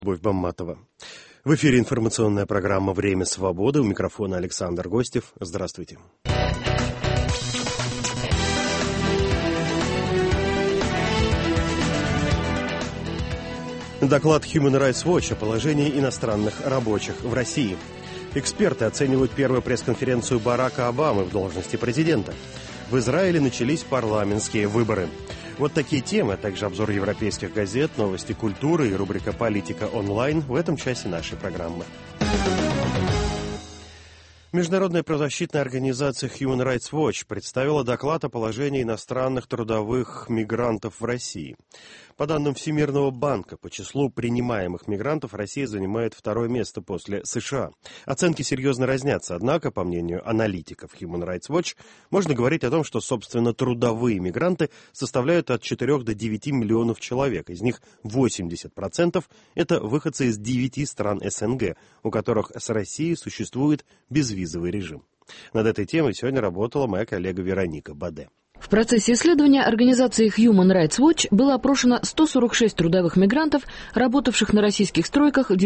Любовь Бамматова. В эфире информационная программа «Время свободы». У микрофона Александр Гостев. Здравствуйте. Доклад Human Rights Watch о положении иностранных рабочих в России. Эксперты оценивают первую пресс-конференцию Барака Обамы в должности президента. В Израиле начались парламентские выборы. Вот такие темы, а также обзор европейских газет, новости культуры и рубрика «Политика онлайн» в этом часе нашей программы. Международная правозащитная организация Human Rights Watch представила доклад о положении иностранных трудовых мигрантов в России. По данным Всемирного банка, по числу принимаемых мигрантов Россия занимает второе место после США. Оценки серьезно разнятся, однако, по мнению аналитиков Human Rights Watch, можно говорить о том, что, собственно, трудовые мигранты составляют от 4 до 9 миллионов человек. Из них 80% – это выходцы из 9 стран СНГ, у которых с Россией существует безвизовый режим. Над этой темой сегодня работала моя коллега Вероника Баде. В процессе исследования организации Human Rights Watch было опрошено 146 трудовых мигрантов, работавших на российских стройках в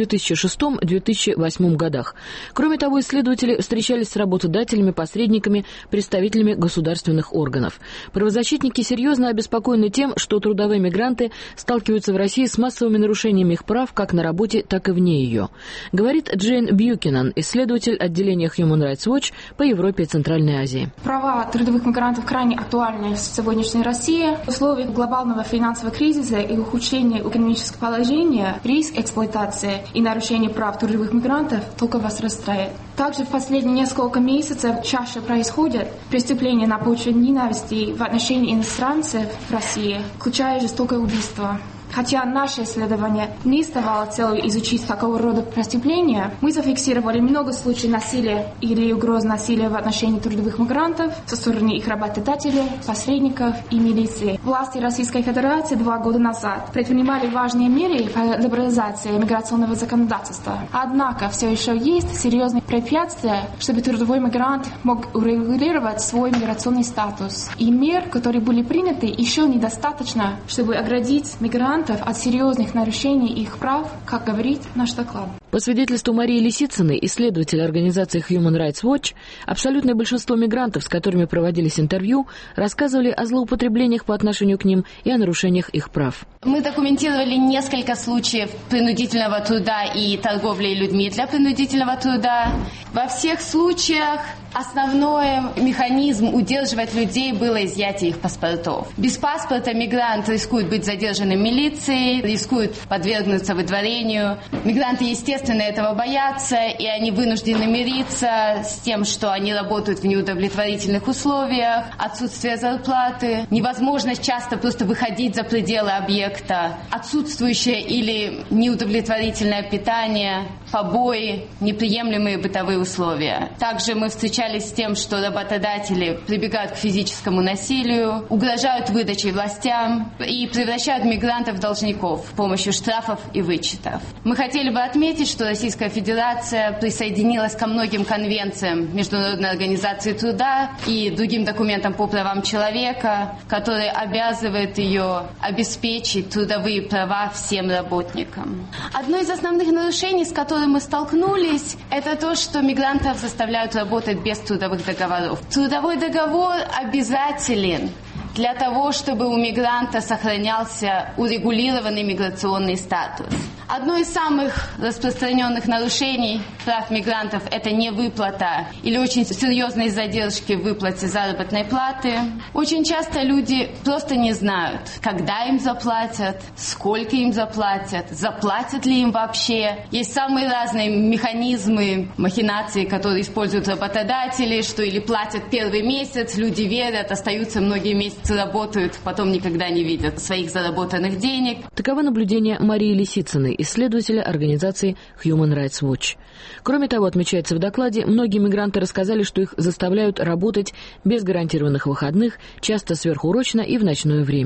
2006-2008 годах. Кроме того, исследователи встречались с работодателями, посредниками, представителями государственных органов. Правозащитники серьезно обеспокоены тем, что трудовые мигранты сталкиваются в России с массовыми нарушениями их прав как на работе, так и вне ее. Говорит Джейн Бьюкинан, исследователь отделения Human Rights Watch по Европе и Центральной Азии. Права трудовых мигрантов крайне актуальны в сегодняшней России. В условиях глобального финансового кризиса и ухудшения экономического положения риск эксплуатации и нарушения прав трудовых мигрантов только возрастает. Также в последние несколько месяцев чаще происходят преступления на почве ненависти в отношении иностранцев в России, включая жестокое убийство. Хотя наше исследование не ставало целью изучить такого рода преступления, мы зафиксировали много случаев насилия или угроз насилия в отношении трудовых мигрантов со стороны их работодателей, посредников и милиции. Власти Российской Федерации 2 года назад предпринимали важные меры по либерализации миграционного законодательства. Однако все еще есть серьезные препятствия, чтобы трудовой мигрант мог урегулировать свой миграционный статус. И мер, которые были приняты, еще недостаточно, чтобы оградить мигрантов от серьезных нарушений их прав, как говорит наш доклад. По свидетельству Марии Лисицыной, исследователя организации Human Rights Watch, абсолютное большинство мигрантов, с которыми проводились интервью, рассказывали о злоупотреблениях по отношению к ним и о нарушениях их прав. Мы документировали несколько случаев принудительного труда и торговли людьми для принудительного труда. Во всех случаях основной механизм удерживать людей было изъятие их паспортов. Без паспорта мигрант рискует быть задержанным милицией, рискует подвергнуться выдворению. Мигранты, естественно, этого боятся, и они вынуждены мириться с тем, что они работают в неудовлетворительных условиях, отсутствие зарплаты, невозможность часто просто выходить за пределы объекта, отсутствующее или неудовлетворительное питание, побои, неприемлемые бытовые условия. Также мы встречались с тем, что работодатели прибегают к физическому насилию, угрожают выдачей властям и превращают мигрантов в должников с помощью штрафов и вычетов. Мы хотели бы отметить, что Российская Федерация присоединилась ко многим конвенциям Международной организации труда и другим документам по правам человека, которые обязывают ее обеспечить трудовые права всем работникам. Одно из основных нарушений, с которым мы столкнулись, это то, что мигрантов заставляют работать без трудовых договоров. Трудовой договор обязателен для того, чтобы у мигранта сохранялся урегулированный миграционный статус. Одно из самых распространенных нарушений прав мигрантов – это невыплата или очень серьезные задержки в выплате заработной платы. Очень часто люди просто не знают, когда им заплатят, сколько им заплатят, заплатят ли им вообще. Есть самые разные механизмы, махинации, которые используют работодатели, что или платят первый месяц, люди верят, остаются многие месяцы, работают, потом никогда не видят своих заработанных денег. Таково наблюдение Марии Лисицыной, исследователя организации Human Rights Watch. Кроме того, отмечается в докладе, многие мигранты рассказали, что их заставляют работать без гарантированных выходных, часто сверхурочно и в ночное время.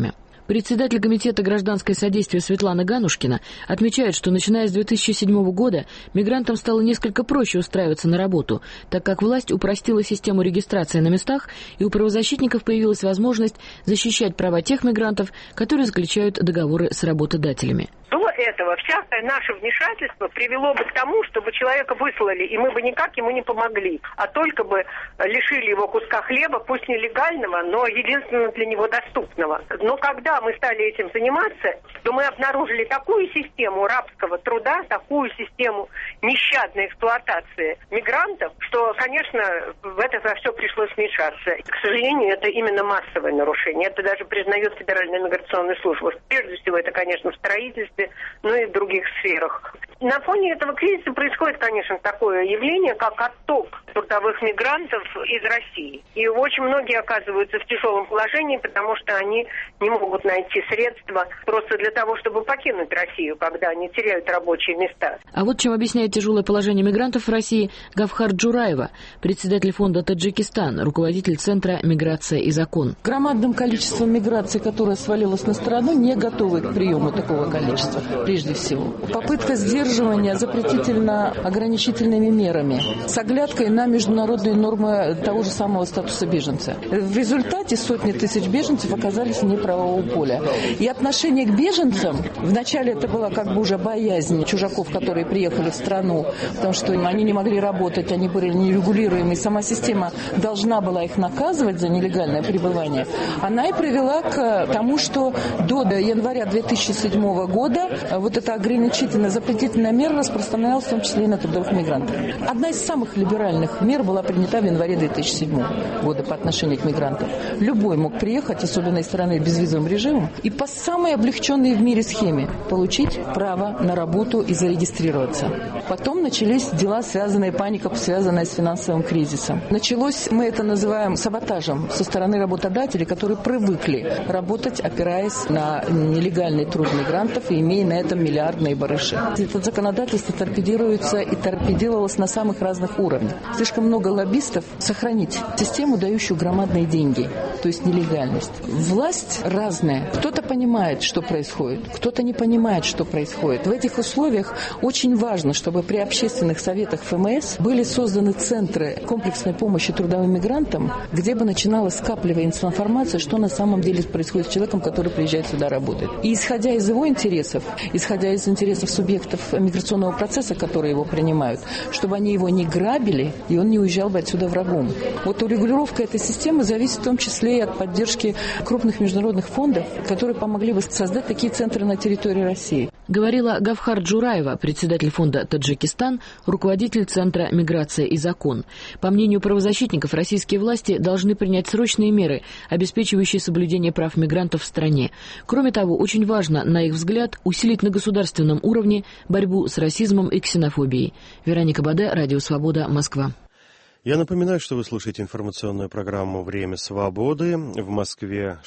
Председатель Комитета гражданское содействие Светлана Ганушкина отмечает, что начиная с 2007 года мигрантам стало несколько проще устраиваться на работу, так как власть упростила систему регистрации на местах, и у правозащитников появилась возможность защищать права тех мигрантов, которые заключают договоры с работодателями. До этого всякое наше вмешательство привело бы к тому, чтобы человека выслали, и мы бы никак ему не помогли, а только бы лишили его куска хлеба, пусть нелегального, но единственно для него доступного. Но когда мы стали этим заниматься, то мы обнаружили такую систему рабского труда, такую систему нещадной эксплуатации мигрантов, что, конечно, в это за все пришлось вмешаться. К сожалению, это именно массовое нарушение. Это даже признает Федеральная миграционная служба. Прежде всего, это, конечно, в строительстве, но и в других сферах. На фоне этого кризиса происходит, конечно, такое явление, как отток трудовых мигрантов из России. И очень многие оказываются в тяжелом положении, потому что они не могут найти средства просто для того, чтобы покинуть Россию, когда они теряют рабочие места. А вот чем объясняет тяжелое положение мигрантов в России Гавхар Джураева, председатель фонда «Таджикистан», руководитель Центра «Миграция и закон». Громадным количеством миграции, которая свалилась на страну, не готовы к приему такого количества, прежде всего. Попытка сдерживания запретительно-ограничительными мерами с оглядкой на международные нормы того же самого статуса беженца. В результате сотни тысяч беженцев оказались вне правового поля. И отношение к беженцам, вначале это была как бы уже боязнь чужаков, которые приехали в страну, потому что они не могли работать, они были нерегулируемы, и сама система должна была их наказывать за нелегальное пребывание. Она и привела к тому, что до января 2007 года вот эта ограничительная, запретительная мера распространялась в том числе и на трудовых мигрантов. Одна из самых либеральных мер была принята в январе 2007 года по отношению к мигрантам. Любой мог приехать, особенно из страны безвизовым режимом, и по самой облегченной в мире схеме получить право на работу и зарегистрироваться. Потом начались дела, паника, связанная с финансовым кризисом. Началось, мы это называем саботажем со стороны работодателей, которые привыкли работать, опираясь на нелегальный труд мигрантов и имея на этом миллиардные барыши. Это законодательство торпедируется и торпедировалось на самых разных уровнях. Слишком много лоббистов сохранить систему, дающую громадные деньги, то есть нелегальность. Власть разная. Кто-то понимает, что происходит, кто-то не понимает, что происходит. В этих условиях очень важно, чтобы при общественных советах ФМС были созданы центры комплексной помощи трудовым мигрантам, где бы начиналась скапливаться информация, что на самом деле происходит с человеком, который приезжает сюда работать. И исходя из его интересов, исходя из интересов субъектов миграционного процесса, которые его принимают, чтобы они его не грабили, и он не уезжал бы отсюда врагом. Вот урегулировка этой системы зависит в том числе и от поддержки крупных международных фондов, которые помогли бы создать такие центры на территории России. Говорила Гавхар Джураева, председатель фонда «Таджикистан», руководитель Центра «Миграция и закон». По мнению правозащитников, российские власти должны принять срочные меры, обеспечивающие соблюдение прав мигрантов в стране. Кроме того, очень важно, на их взгляд, усилить на государственном уровне борьбу с расизмом и ксенофобией. Вероника Баде, Радио Свобода, Москва. Я напоминаю, что вы слушаете информационную программу «Время свободы». В Москве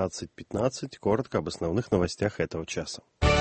16:15. Коротко об основных новостях этого часа.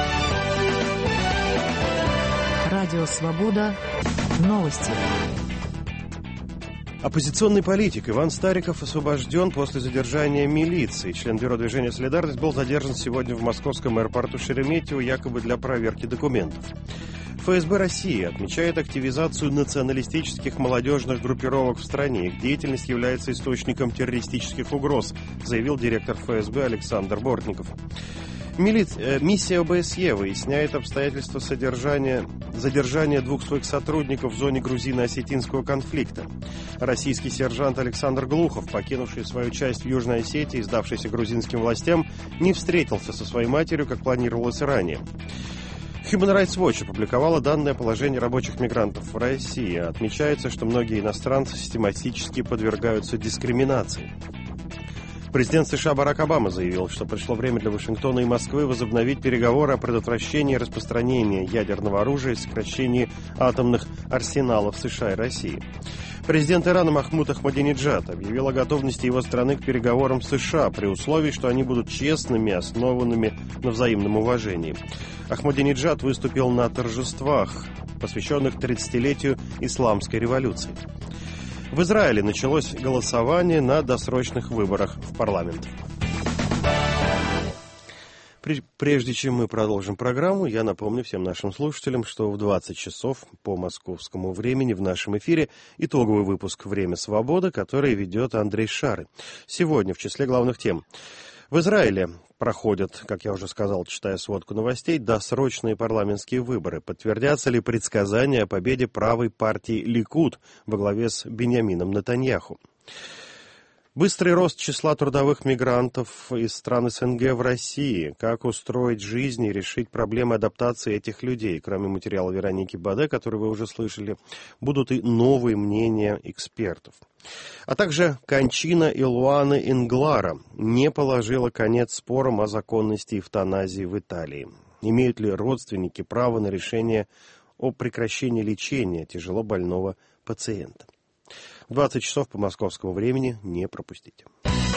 Радио Свобода. Новости. Оппозиционный политик Иван Стариков освобожден после задержания милиции. Член Бюро движения «Солидарность» был задержан сегодня в московском аэропорту Шереметьево якобы для проверки документов. ФСБ России отмечает активизацию националистических молодежных группировок в стране. Их деятельность является источником террористических угроз, заявил директор ФСБ Александр Бортников. Миссия ОБСЕ выясняет обстоятельства задержания двух своих сотрудников в зоне грузино-осетинского конфликта. Российский сержант Александр Глухов, покинувший свою часть в Южной Осетии и сдавшийся грузинским властям, не встретился со своей матерью, как планировалось ранее. Human Rights Watch опубликовала данные о положении рабочих мигрантов в России. Отмечается, что многие иностранцы систематически подвергаются дискриминации. Президент США Барак Обама заявил, что пришло время для Вашингтона и Москвы возобновить переговоры о предотвращении распространения ядерного оружия и сокращении атомных арсеналов США и России. Президент Ирана Махмуд Ахмадинеджад объявил о готовности его страны к переговорам с США при условии, что они будут честными и основанными на взаимном уважении. Ахмадинеджад выступил на торжествах, посвященных 30-летию Исламской революции. В Израиле началось голосование на досрочных выборах в парламент. Прежде чем мы продолжим программу, я напомню всем нашим слушателям, что в 20 часов по московскому времени в нашем эфире итоговый выпуск «Время свободы», который ведет Андрей Шары. Сегодня в числе главных тем. В Израиле проходят, как я уже сказал, читая сводку новостей, досрочные парламентские выборы. Подтвердятся ли предсказания о победе правой партии Ликуд во главе с Биньямином Нетаньяху? Быстрый рост числа трудовых мигрантов из стран СНГ в России. Как устроить жизнь и решить проблемы адаптации этих людей? Кроме материала Вероники Баде, который вы уже слышали, будут и новые мнения экспертов. А также кончина Илуаны Энглара не положила конец спорам о законности эвтаназии в Италии. Имеют ли родственники право на решение о прекращении лечения тяжело больного пациента? В 20 часов по московскому времени не пропустите.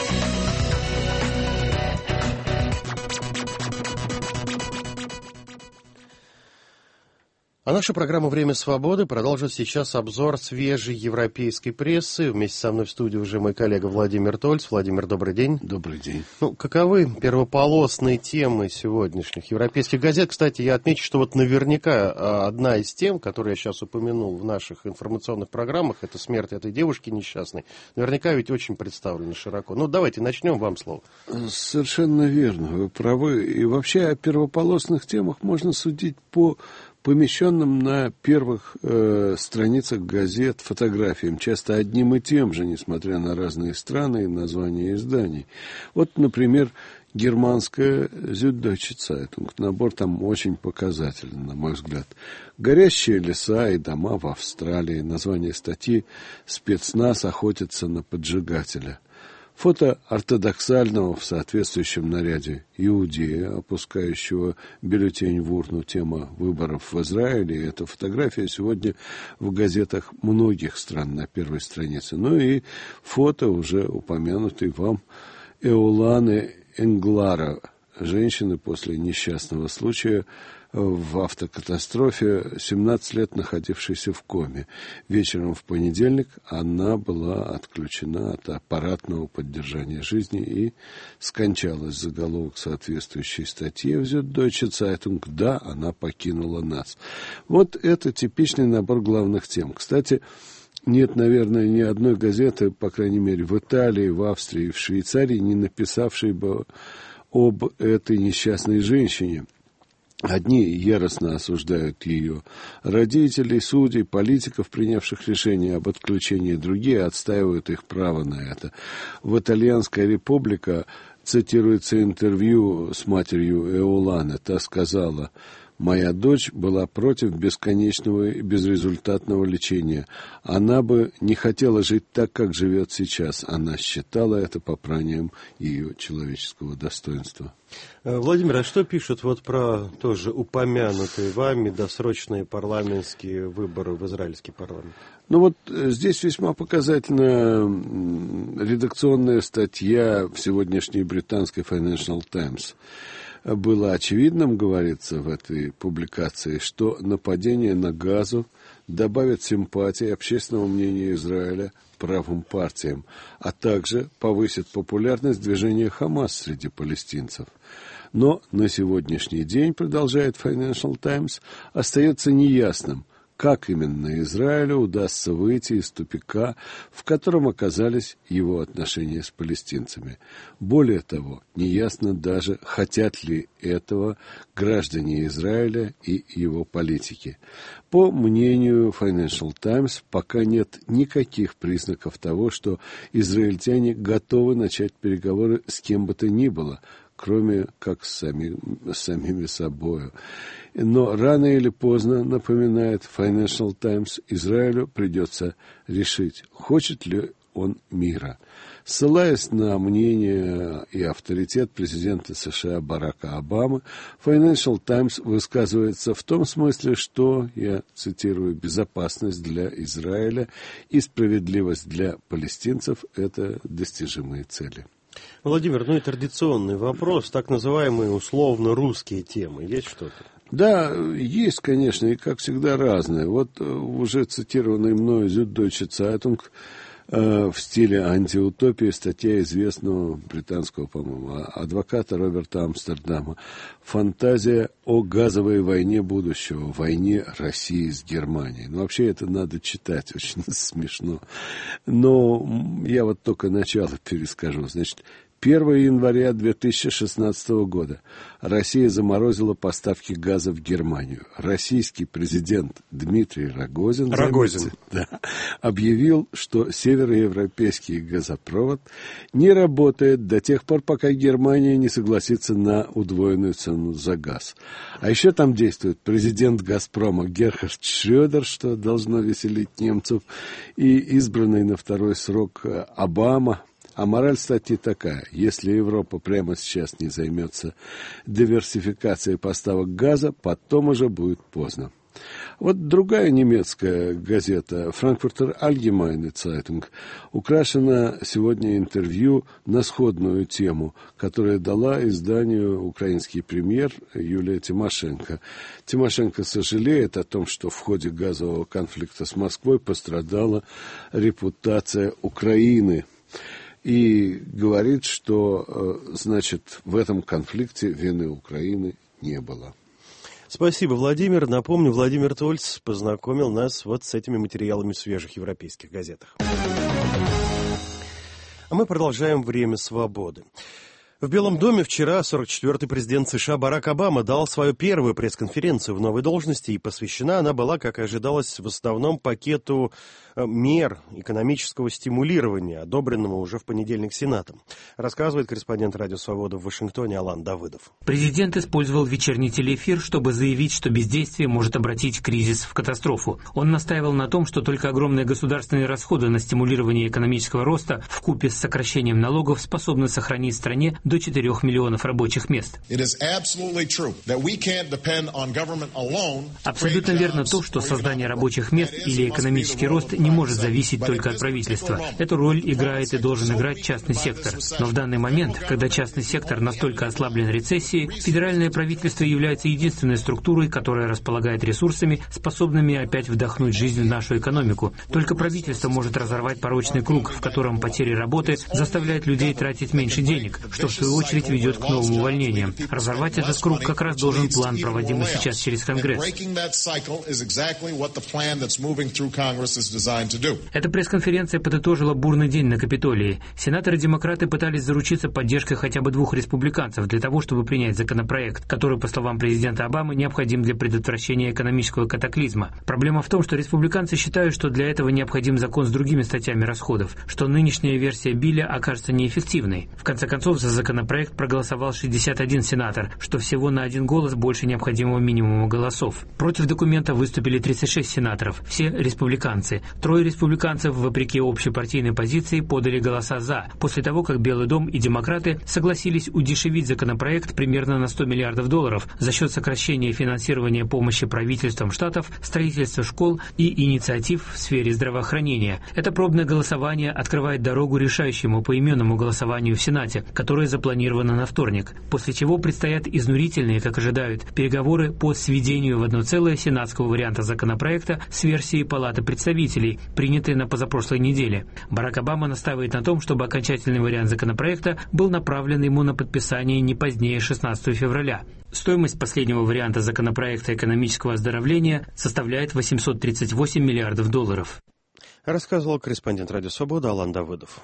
А наша программа «Время свободы» продолжит сейчас обзор свежей европейской прессы. Вместе со мной в студии уже мой коллега Владимир Тольц. Владимир, добрый день. Добрый день. Каковы первополосные темы сегодняшних европейских газет? Кстати, я отмечу, что вот наверняка одна из тем, которую я сейчас упомянул в наших информационных программах, это смерть этой девушки несчастной, наверняка ведь очень представлена широко. Давайте начнем, вам слово. Совершенно верно, вы правы. И вообще о первополосных темах можно судить по помещенным на первых страницах газет фотографиям, часто одним и тем же, несмотря на разные страны и названия изданий. Вот, например, германская Süddeutsche Zeitung. Набор там очень показательный, на мой взгляд. Горящие леса и дома в Австралии. Название статьи «Спецназ охотится на поджигателя». Фото ортодоксального в соответствующем наряде иудея, опускающего бюллетень в урну. Тема выборов в Израиле. Эта фотография сегодня в газетах многих стран на первой странице. И фото уже упомянутой вам Иоланы Энглара, женщины после несчастного случая в автокатастрофе, 17 лет находившейся в коме. Вечером в понедельник она была отключена от аппаратного поддержания жизни и скончалась. Заголовок соответствующей статьи в Süddeutsche Zeitung. Да, она покинула нас. Вот это типичный набор главных тем. Кстати, нет, наверное, ни одной газеты, по крайней мере, в Италии, в Австрии, в Швейцарии, не написавшей бы об этой несчастной женщине. Одни яростно осуждают ее родителей, судей, политиков, принявших решение об отключении, другие отстаивают их право на это. В «Итальянская Република» цитируется интервью с матерью Иоланы. Та сказала: «Моя дочь была против бесконечного и безрезультатного лечения. Она бы не хотела жить так, как живет сейчас. Она считала это попранием ее человеческого достоинства». Владимир, а что пишут про тоже упомянутые вами досрочные парламентские выборы в израильский парламент? Здесь весьма показательна редакционная статья в сегодняшней британской Financial Times. Было очевидным, говорится в этой публикации, что нападение на Газу добавит симпатии общественного мнения Израиля правым партиям, а также повысит популярность движения Хамас среди палестинцев. Но на сегодняшний день, продолжает Financial Times, остается неясным, как именно Израилю удастся выйти из тупика, в котором оказались его отношения с палестинцами. Более того, неясно даже, хотят ли этого граждане Израиля и его политики. По мнению Financial Times, пока нет никаких признаков того, что израильтяне готовы начать переговоры с кем бы то ни было, кроме как с самими собою. Но рано или поздно, напоминает Financial Times, Израилю придется решить, хочет ли он мира. Ссылаясь на мнение и авторитет президента США Барака Обамы, Financial Times высказывается в том смысле, что, я цитирую, «безопасность для Израиля и справедливость для палестинцев – это достижимые цели». Владимир, и традиционный вопрос, так называемые условно русские темы, есть что-то? Да, есть, конечно, и, как всегда, разные. Вот уже цитированный мною Süddeutsche Zeitung в стиле антиутопии статья известного британского, по-моему, адвоката Роберта Амстердама. «Фантазия о газовой войне будущего, войне России с Германией». Ну, вообще это надо читать, очень смешно. Но я вот только начало перескажу. Значит, 1 января 2016 года Россия заморозила поставки газа в Германию. Российский президент Дмитрий Рогозин объявил, что североевропейский газопровод не работает до тех пор, пока Германия не согласится на удвоенную цену за газ. А еще там действует президент «Газпрома» Герхард Шрёдер, что должно веселить немцев, и избранный на второй срок Обама. А мораль статьи такая: если Европа прямо сейчас не займется диверсификацией поставок газа, потом уже будет поздно. Вот другая немецкая газета «Frankfurter Allgemeine Zeitung» украшена сегодня интервью на сходную тему, которое дала изданию украинский премьер Юлия Тимошенко. Тимошенко сожалеет о том, что в ходе газового конфликта с Москвой пострадала репутация Украины. И говорит, что, значит, в этом конфликте вины Украины не было. Спасибо, Владимир. Напомню, Владимир Тольц познакомил нас вот с этими материалами в свежих европейских газетах. А мы продолжаем «Время свободы». В Белом доме вчера 44-й президент США Барак Обама дал свою первую пресс-конференцию в новой должности, и посвящена она была, как и ожидалось, в основном пакету мер экономического стимулирования, одобренному уже в понедельник Сенатом. Рассказывает корреспондент «Радио Свобода» в Вашингтоне Алан Давыдов. Президент использовал вечерний телеэфир, чтобы заявить, что бездействие может обратить кризис в катастрофу. Он настаивал на том, что только огромные государственные расходы на стимулирование экономического роста вкупе с сокращением налогов способны сохранить в стране до 4 миллионов рабочих мест. Абсолютно верно то, что создание рабочих мест или экономический рост не может зависеть только от правительства. Эту роль играет и должен играть частный сектор. Но в данный момент, когда частный сектор настолько ослаблен рецессией, федеральное правительство является единственной структурой, которая располагает ресурсами, способными опять вдохнуть жизнь в нашу экономику. Только правительство может разорвать порочный круг, в котором потери работы заставляют людей тратить меньше денег, что в свою очередь ведет к новым увольнениям. Разорвать этот круг как раз должен план, проводимый сейчас через Конгресс. Эта пресс-конференция подытожила бурный день на Капитолии. Сенаторы-демократы пытались заручиться поддержкой хотя бы 2 республиканцев для того, чтобы принять законопроект, который, по словам президента Обамы, необходим для предотвращения экономического катаклизма. Проблема в том, что республиканцы считают, что для этого необходим закон с другими статьями расходов, что нынешняя версия Билля окажется неэффективной. В конце концов, за законопроект проголосовал 61 сенатор, что всего на 1 голос больше необходимого минимума голосов. Против документа выступили 36 сенаторов, все республиканцы. 3 республиканцев, вопреки общепартийной позиции, подали голоса «за», после того, как Белый дом и демократы согласились удешевить законопроект примерно на $100 миллиардов за счет сокращения финансирования помощи правительствам штатов, строительства школ и инициатив в сфере здравоохранения. Это пробное голосование открывает дорогу решающему поименному голосованию в Сенате, которое запланировано на вторник, после чего предстоят изнурительные, как ожидают, переговоры по сведению в одно целое сенатского варианта законопроекта с версией Палаты представителей, принятой на позапрошлой неделе. Барак Обама настаивает на том, чтобы окончательный вариант законопроекта был направлен ему на подписание не позднее 16 февраля. Стоимость последнего варианта законопроекта экономического оздоровления составляет $838 миллиардов. Рассказывал корреспондент «Радио Свобода» Алан Давыдов.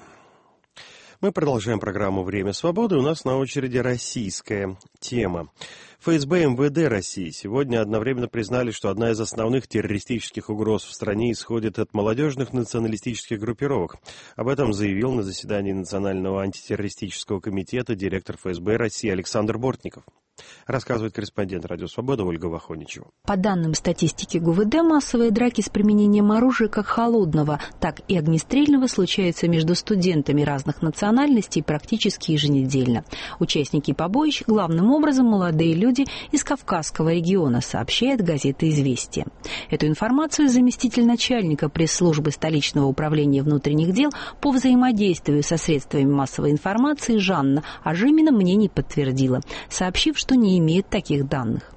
Мы продолжаем программу «Время свободы». У нас на очереди российская тема. ФСБ и МВД России сегодня одновременно признали, что одна из основных террористических угроз в стране исходит от молодежных националистических группировок. Об этом заявил на заседании Национального антитеррористического комитета директор ФСБ России Александр Бортников. Рассказывает корреспондент «Радио Свобода» Ольга Вахоничева. По данным статистики ГУВД, массовые драки с применением оружия как холодного, так и огнестрельного случаются между студентами разных национальностей практически еженедельно. Участники побоищ главным образом молодые люди из Кавказского региона, сообщает газета «Известия». Эту информацию заместитель начальника пресс-службы столичного управления внутренних дел по взаимодействию со средствами массовой информации Жанна Ажимина мне не подтвердила, сообщив, что не имеет таких данных.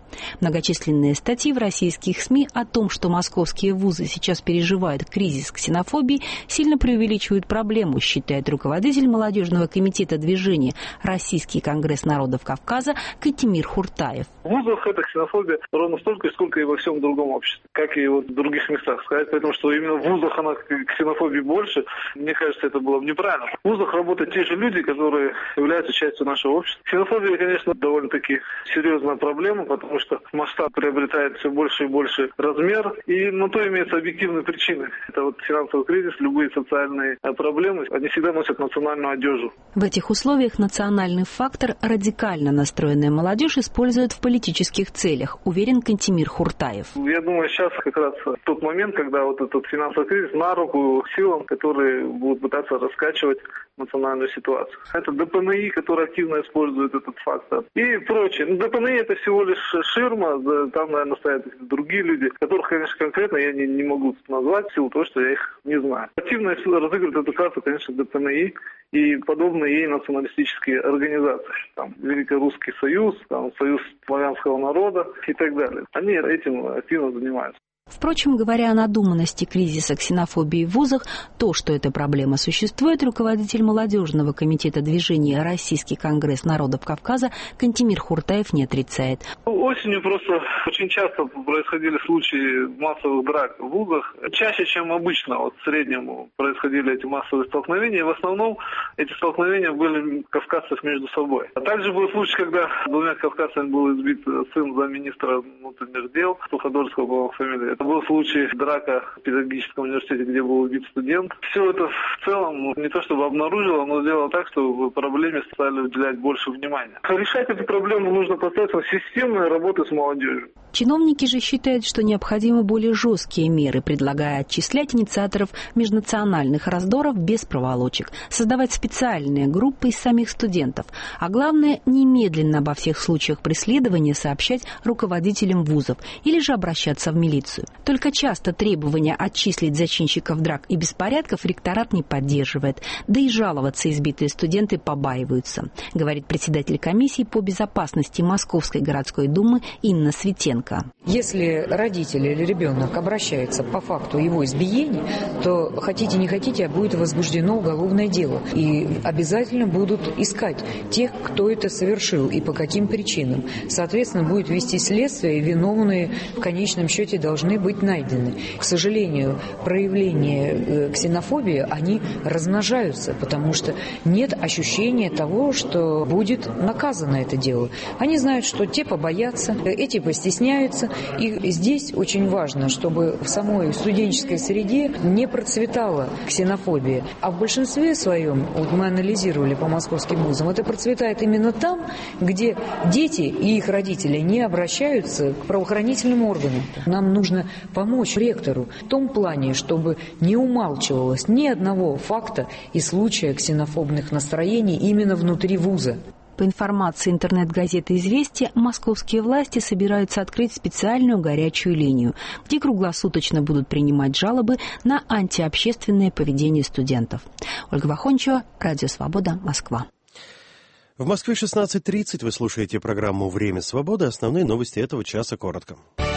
Многочисленные статьи в российских СМИ о том, что московские вузы сейчас переживают кризис ксенофобии, сильно преувеличивают проблему, считает руководитель молодежного комитета движения «Российский конгресс народов Кавказа» Кантемир Хуртаев. В вузах эта ксенофобия ровно столько, сколько и во всем другом обществе, как и в других местах. Сказать поэтому, что именно в вузах она ксенофобии больше, мне кажется, это было бы неправильно. В вузах работают те же люди, которые являются частью нашего общества. Ксенофобия, конечно, довольно-таки серьезная проблема, потому что масштаб приобретает все больше и больше размер, и на то имеются объективные причины. Это вот финансовый кризис, любые социальные проблемы, они всегда носят национальную одежду. В этих условиях национальный фактор радикально настроенная молодежь использует в политических целях, уверен Кантемир Хуртаев. Я думаю, сейчас как раз тот момент, когда вот этот финансовый кризис на руку силам, которые будут пытаться раскачивать национальную ситуацию. Это ДПНИ, который активно использует этот фактор, и прочее. ДПНИ это всего лишь ширма, там, наверное, стоят другие люди, которых, конечно, конкретно я не могу назвать в силу того, что я их не знаю. Активно разыгрывают эту карту, конечно, ДПНИ и подобные ей националистические организации. Там Великорусский союз, там, Союз славянского народа и так далее. Они этим активно занимаются. Впрочем, говоря о надуманности кризиса ксенофобии в вузах, то, что эта проблема существует, руководитель молодежного комитета движения «Российский конгресс народов Кавказа» Кантемир Хуртаев не отрицает. Осенью просто очень часто происходили случаи массовых драк в вузах. Чаще, чем обычно, вот в среднем происходили эти массовые столкновения. И в основном эти столкновения были кавказцев между собой. А также был случай, когда двумя кавказцами был избит сын замминистра внутренних дел, Суходольского, по-моему, фамилия. Это был случай драка в педагогическом университете, где был убит студент. Все это в целом не то чтобы обнаружило, но сделало так, что проблеме стали уделять больше внимания. Решать эту проблему нужно посредством системной работы с молодежью. Чиновники же считают, что необходимы более жесткие меры, предлагая отчислять инициаторов межнациональных раздоров без проволочек, создавать специальные группы из самих студентов, а главное, немедленно обо всех случаях преследования сообщать руководителям вузов или же обращаться в милицию. Только часто требования отчислить зачинщиков драк и беспорядков ректорат не поддерживает, да и жаловаться избитые студенты побаиваются, говорит председатель комиссии по безопасности Московской городской думы Инна Светенко. Если родители или ребенок обращается по факту его избиения, то хотите не хотите, а будет возбуждено уголовное дело. И обязательно будут искать тех, кто это совершил и по каким причинам. Соответственно, будет вести следствие, и виновные в конечном счете должны быть найдены. К сожалению, проявления ксенофобии, они размножаются, потому что нет ощущения того, что будет наказано это дело. Они знают, что те побоятся, эти постесняются. И здесь очень важно, чтобы в самой студенческой среде не процветала ксенофобия. А в большинстве своем, вот мы анализировали по московским вузам, это процветает именно там, где дети и их родители не обращаются к правоохранительным органам. Нам нужно помочь ректору в том плане, чтобы не умалчивалось ни одного факта и случая ксенофобных настроений именно внутри вуза. По информации интернет-газеты «Известия», московские власти собираются открыть специальную горячую линию, где круглосуточно будут принимать жалобы на антиобщественное поведение студентов. Ольга Вахончева, Радио Свобода, Москва. В Москве 16:30. Вы слушаете программу «Время свободы». Основные новости этого часа коротко.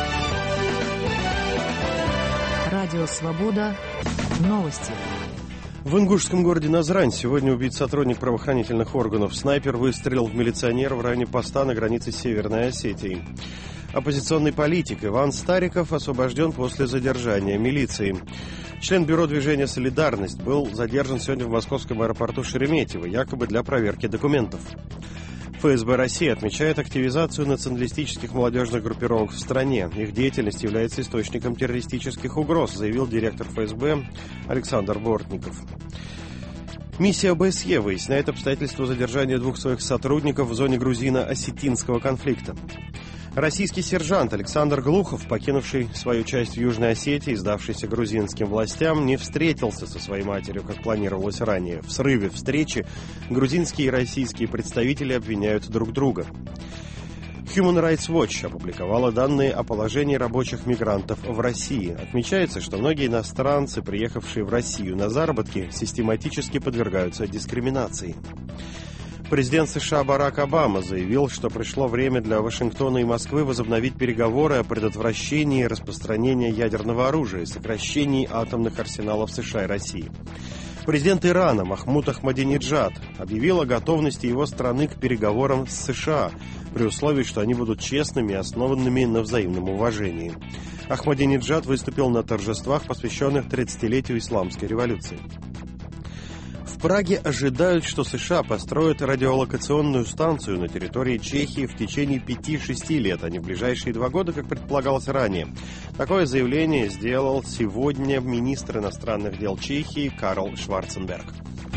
Радио Свобода. Новости. В ингушском городе Назрань сегодня убит сотрудник правоохранительных органов. Снайпер выстрелил в милиционера в районе поста на границе с Северной Осетией. Оппозиционный политик Иван Стариков освобожден после задержания милиции. Член бюро движения «Солидарность» был задержан сегодня в московском аэропорту Шереметьево, якобы для проверки документов. ФСБ России отмечает активизацию националистических молодежных группировок в стране. Их деятельность является источником террористических угроз, заявил директор ФСБ Александр Бортников. Миссия ОБСЕ выясняет обстоятельства задержания 2 своих сотрудников в зоне грузино-осетинского конфликта. Российский сержант Александр Глухов, покинувший свою часть в Южной Осетии, сдавшийся грузинским властям, не встретился со своей матерью, как планировалось ранее. В срыве встречи грузинские и российские представители обвиняют друг друга. Human Rights Watch опубликовала данные о положении рабочих мигрантов в России. Отмечается, что многие иностранцы, приехавшие в Россию на заработки, систематически подвергаются дискриминации. Президент США Барак Обама заявил, что пришло время для Вашингтона и Москвы возобновить переговоры о предотвращении распространения ядерного оружия и сокращении атомных арсеналов США и России. Президент Ирана Махмуд Ахмадинеджад объявил о готовности его страны к переговорам с США, при условии, что они будут честными и основанными на взаимном уважении. Ахмадинеджад выступил на торжествах, посвященных 30-летию Исламской революции. В Праге ожидают, что США построят радиолокационную станцию на территории Чехии в течение 5-6 лет, а не в ближайшие 2 года, как предполагалось ранее. Такое заявление сделал сегодня министр иностранных дел Чехии Карл Шварценберг.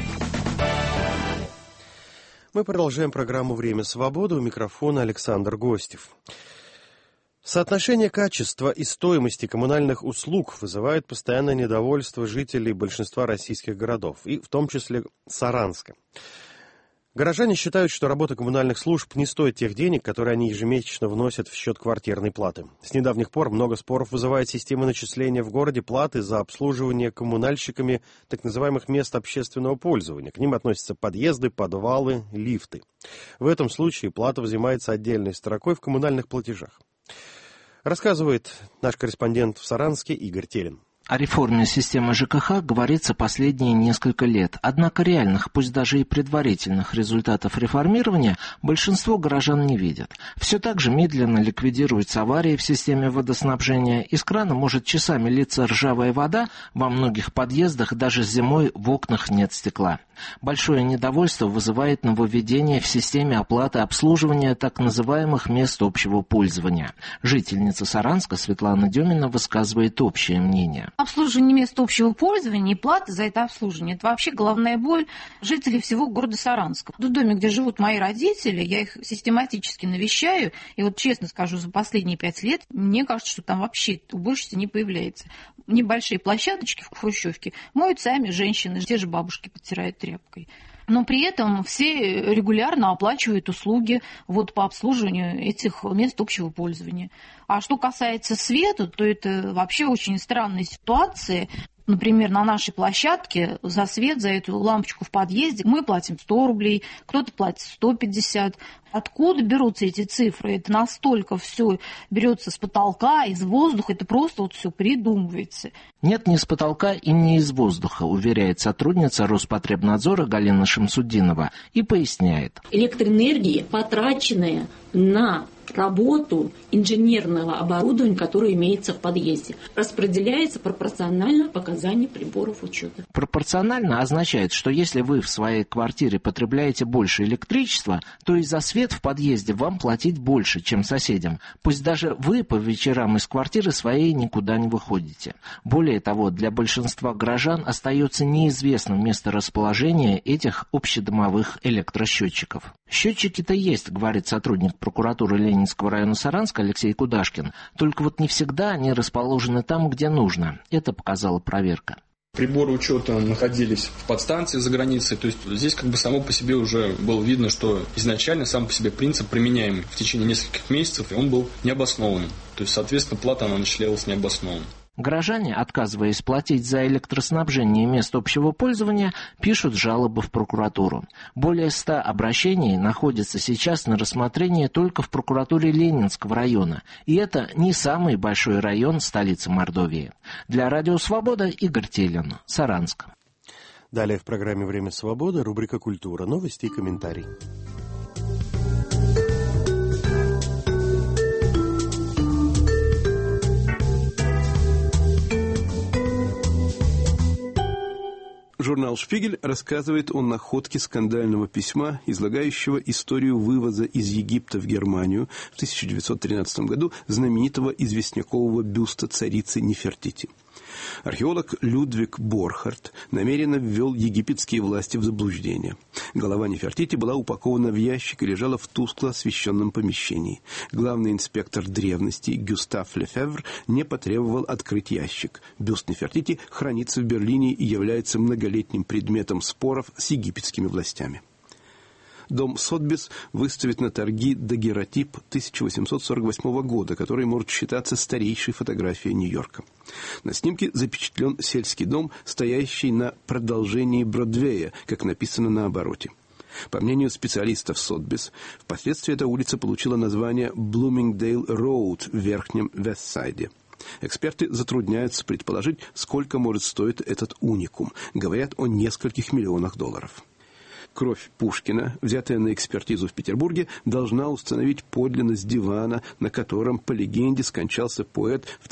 Мы продолжаем программу «Время свободы». У микрофона Александр Гостев. Соотношение качества и стоимости коммунальных услуг вызывает постоянное недовольство жителей большинства российских городов, и в том числе Саранска. Горожане считают, что работа коммунальных служб не стоит тех денег, которые они ежемесячно вносят в счет квартирной платы. С недавних пор много споров вызывает система начисления в городе платы за обслуживание коммунальщиками так называемых мест общественного пользования. К ним относятся подъезды, подвалы, лифты. В этом случае плата взимается отдельной строкой в коммунальных платежах. Рассказывает наш корреспондент в Саранске Игорь Терин. О реформе системы ЖКХ говорится последние несколько лет. Однако реальных, пусть даже и предварительных результатов реформирования большинство горожан не видят. Все так же медленно ликвидируются аварии в системе водоснабжения. Из крана может часами литься ржавая вода. Во многих подъездах даже зимой в окнах нет стекла. Большое недовольство вызывает нововведение в системе оплаты обслуживания так называемых мест общего пользования. Жительница Саранска Светлана Демина высказывает общее мнение. Обслуживание мест общего пользования и плата за это обслуживание – это вообще головная боль жителей всего города Саранска. В доме, где живут мои родители, я их систематически навещаю, и вот честно скажу, за последние 5 лет мне кажется, что там вообще уборщица не появляется. Небольшие площадочки в хрущевке моют сами женщины, те же бабушки подтирают тряпкой. Но при этом все регулярно оплачивают услуги вот по обслуживанию этих мест общего пользования. А что касается света, то это вообще очень странная ситуация. Например, на нашей площадке за свет, за эту лампочку в подъезде мы платим 100 рублей, кто-то платит 150. Откуда берутся эти цифры? Это настолько все берется с потолка, из воздуха, это просто вот все придумывается. Нет, не с потолка и не из воздуха, уверяет сотрудница Роспотребнадзора Галина Шамсуддинова и поясняет. Электроэнергия, потраченная на работу инженерного оборудования, которое имеется в подъезде, распределяется пропорционально показаниям приборов учета. Пропорционально означает, что если вы в своей квартире потребляете больше электричества, то и за свет в подъезде вам платить больше, чем соседям. Пусть даже вы по вечерам из квартиры своей никуда не выходите. Более того, для большинства горожан остается неизвестным месторасположение этих общедомовых электросчетчиков. Счетчики-то есть, говорит сотрудник прокуратуры Ленинского района Саранска Алексей Кудашкин, только вот не всегда они расположены там, где нужно. Это показала проверка. Приборы учета находились в подстанции за границей, то есть здесь как бы само по себе уже было видно, что изначально сам по себе принцип, применяемый в течение нескольких месяцев, он был необоснованным. То есть, соответственно, плата она начислялась необоснованно. Горожане, отказываясь платить за электроснабжение мест общего пользования, пишут жалобы в прокуратуру. Более 100 обращений находятся сейчас на рассмотрении только в прокуратуре Ленинского района. И это не самый большой район столицы Мордовии. Для Радио Свобода Игорь Телин, Саранск. Далее в программе «Время свободы» рубрика «Культура», новости и комментарии. Журнал «Шпигель» рассказывает о находке скандального письма, излагающего историю вывоза из Египта в Германию в 1913 году знаменитого известнякового бюста царицы Нефертити. Археолог Людвиг Борхард намеренно ввел египетские власти в заблуждение. Голова Нефертити была упакована в ящик и лежала в тускло освещенном помещении. Главный инспектор древностей Гюстав Лефевр не потребовал открыть ящик. Бюст Нефертити хранится в Берлине и является многолетним предметом споров с египетскими властями. Дом Сотбис выставит на торги дагеротип 1848 года, который может считаться старейшей фотографией Нью-Йорка. На снимке запечатлен сельский дом, стоящий на продолжении Бродвея, как написано на обороте. По мнению специалистов Сотбис, впоследствии эта улица получила название Bloomingdale Road в Верхнем Вестсайде. Эксперты затрудняются предположить, сколько может стоить этот уникум. Говорят о нескольких миллионах долларов. Кровь Пушкина, взятая на экспертизу в Петербурге, должна установить подлинность дивана, на котором, по легенде, скончался поэт в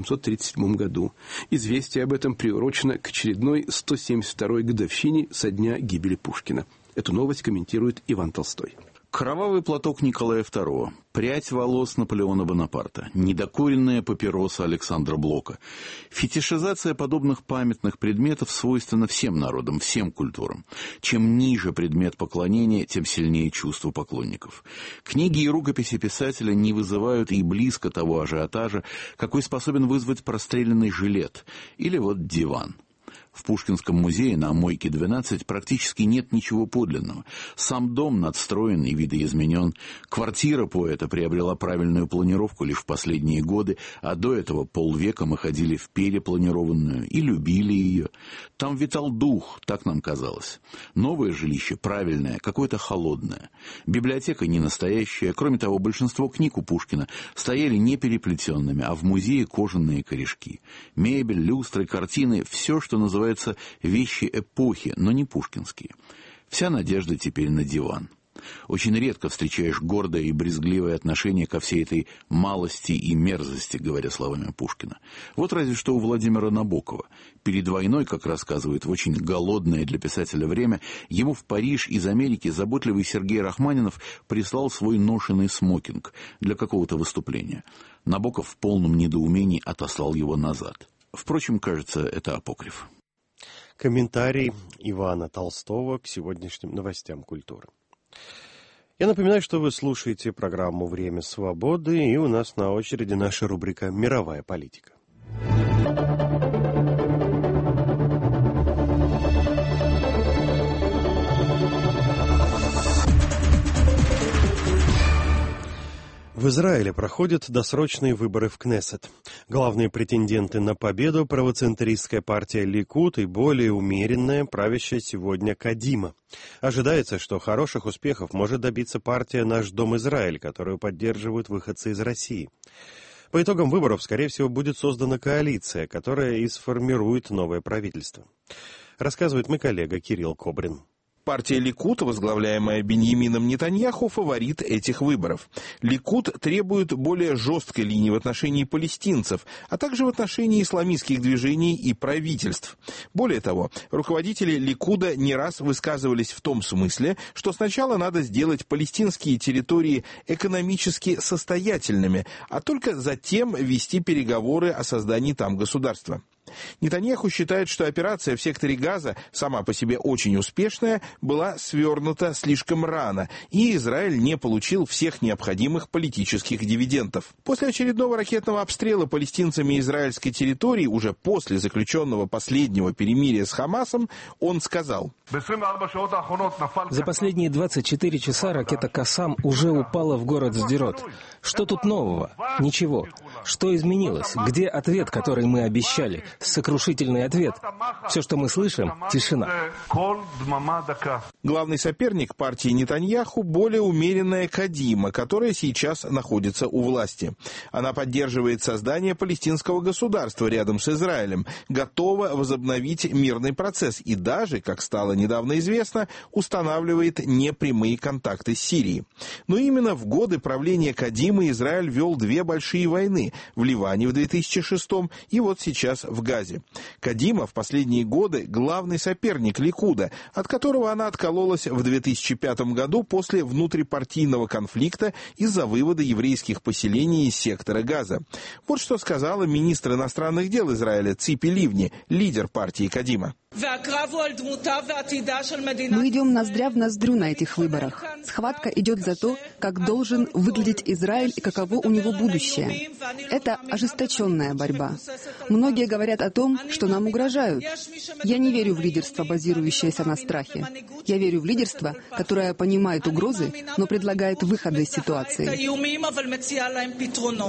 1837 году. Известие об этом приурочено к очередной 172-й годовщине со дня гибели Пушкина. Эту новость комментирует Иван Толстой. Кровавый платок Николая II, прядь волос Наполеона Бонапарта, недокуренная папироса Александра Блока. Фетишизация подобных памятных предметов свойственна всем народам, всем культурам. Чем ниже предмет поклонения, тем сильнее чувство поклонников. Книги и рукописи писателя не вызывают и близко того ажиотажа, какой способен вызвать простреленный жилет или вот диван. В Пушкинском музее на Мойке 12 практически нет ничего подлинного. Сам дом надстроен и видоизменен. Квартира поэта приобрела правильную планировку лишь в последние годы, а до этого полвека мы ходили в перепланированную и любили ее. Там витал дух, так нам казалось. Новое жилище правильное, какое-то холодное. Библиотека не настоящая. Кроме того, большинство книг у Пушкина стояли не переплетенными, а в музее кожаные корешки. Мебель, люстры, картины – все, что называется вещи эпохи, но не пушкинские. Вся надежда теперь на диван. Очень редко встречаешь гордое и брезгливое отношение ко всей этой малости и мерзости, говоря словами Пушкина. Вот разве что у Владимира Набокова. Перед войной, как рассказывает в очень голодное для писателя время, ему в Париж из Америки заботливый Сергей Рахманинов прислал свой ношеный смокинг для какого-то выступления. Набоков в полном недоумении отослал его назад. Впрочем, кажется, это апокриф. Комментарий Ивана Толстого к сегодняшним новостям культуры. Я напоминаю, что вы слушаете программу «Время свободы», и у нас на очереди наша рубрика «Мировая политика». В Израиле проходят досрочные выборы в Кнессет. Главные претенденты на победу – правоцентристская партия Ликуд и более умеренная, правящая сегодня Кадима. Ожидается, что хороших успехов может добиться партия «Наш Дом Израиль», которую поддерживают выходцы из России. По итогам выборов, скорее всего, будет создана коалиция, которая и сформирует новое правительство. Рассказывает мой коллега Кирилл Кобрин. Партия Ликуд, возглавляемая Биньямином Нетаньяху, фаворит этих выборов. Ликуд требует более жесткой линии в отношении палестинцев, а также в отношении исламистских движений и правительств. Более того, руководители Ликуда не раз высказывались в том смысле, что сначала надо сделать палестинские территории экономически состоятельными, а только затем вести переговоры о создании там государства. Нетаньяху считает, что операция в секторе Газа, сама по себе очень успешная, была свернута слишком рано, и Израиль не получил всех необходимых политических дивидендов. После очередного ракетного обстрела палестинцами израильской территории, уже после заключенного последнего перемирия с Хамасом, он сказал: «За последние 24 часа ракета «Кассам» уже упала в город Сдерот. Что тут нового? Ничего. Что изменилось? Где ответ, который мы обещали? Сокрушительный ответ. Все, что мы слышим, тишина». Главный соперник партии Нетаньяху – более умеренная Кадима, которая сейчас находится у власти. Она поддерживает создание палестинского государства рядом с Израилем, готова возобновить мирный процесс и даже, как стало недавно известно, устанавливает непрямые контакты с Сирией. Но именно в годы правления Кадимы Израиль вел две большие войны – в Ливане в 2006 и вот сейчас в Газе. Кадима в последние годы главный соперник Ликуда, от которого она откололась в 2005 году после внутрипартийного конфликта из-за вывода еврейских поселений из сектора Газа. Вот что сказала министр иностранных дел Израиля Ципи Ливни, лидер партии Кадима. Мы идем ноздря в ноздрю на этих выборах. Схватка идет за то, как должен выглядеть Израиль и каково у него будущее. Это ожесточенная борьба. Многие говорят о том, что нам угрожают. Я не верю в лидерство, базирующееся на страхе. Я верю в лидерство, которое понимает угрозы, но предлагает выходы из ситуации.